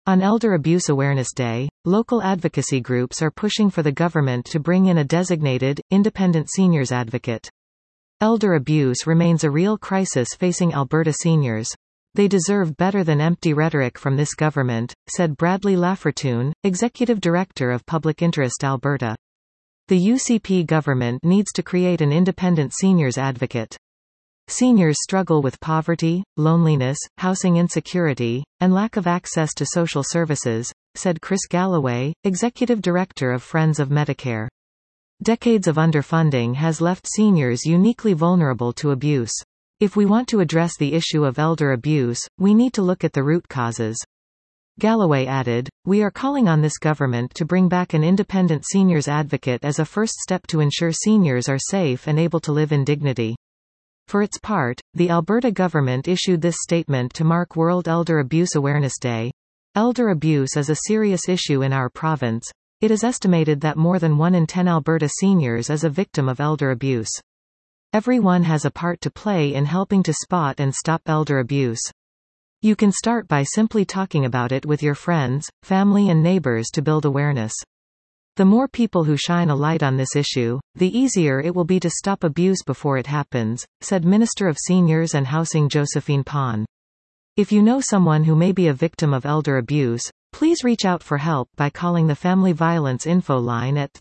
On Elder Abuse Awareness Day, local advocacy groups are pushing for the government to bring in a designated, independent seniors advocate. Elder abuse remains a real crisis facing Alberta seniors. They deserve better than empty rhetoric from this government, said Bradley Lafortune, Executive Director of Public Interest Alberta. The UCP government needs to create an independent seniors advocate. Seniors struggle with poverty, loneliness, housing insecurity, and lack of access to social services, said Chris Galloway, Executive Director of Friends of Medicare. Decades of underfunding has left seniors uniquely vulnerable to abuse. If we want to address the issue of elder abuse, we need to look at the root causes. Galloway added, "We are calling on this government to bring back an independent seniors advocate as a first step to ensure seniors are safe and able to live in dignity." For its part, the Alberta government issued this statement to mark World Elder Abuse Awareness Day. Elder abuse is a serious issue in our province. It is estimated that more than 1 in 10 Alberta seniors is a victim of elder abuse. Everyone has a part to play in helping to spot and stop elder abuse. You can start by simply talking about it with your friends, family and neighbors to build awareness. The more people who shine a light on this issue, the easier it will be to stop abuse before it happens, said Minister of Seniors and Housing Josephine Pon. If you know someone who may be a victim of elder abuse, please reach out for help by calling the Family Violence Info line at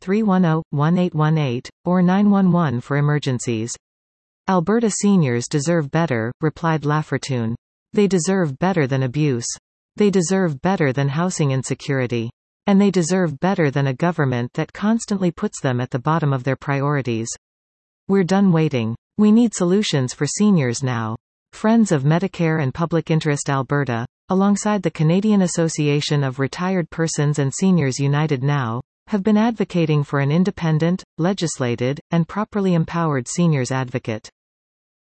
310-1818, or 911 for emergencies. Alberta seniors deserve better, replied Lafortune. They deserve better than abuse. They deserve better than housing insecurity. And they deserve better than a government that constantly puts them at the bottom of their priorities. We're done waiting. We need solutions for seniors now. Friends of Medicare and Public Interest Alberta, alongside the Canadian Association of Retired Persons and Seniors United Now, have been advocating for an independent, legislated, and properly empowered seniors advocate.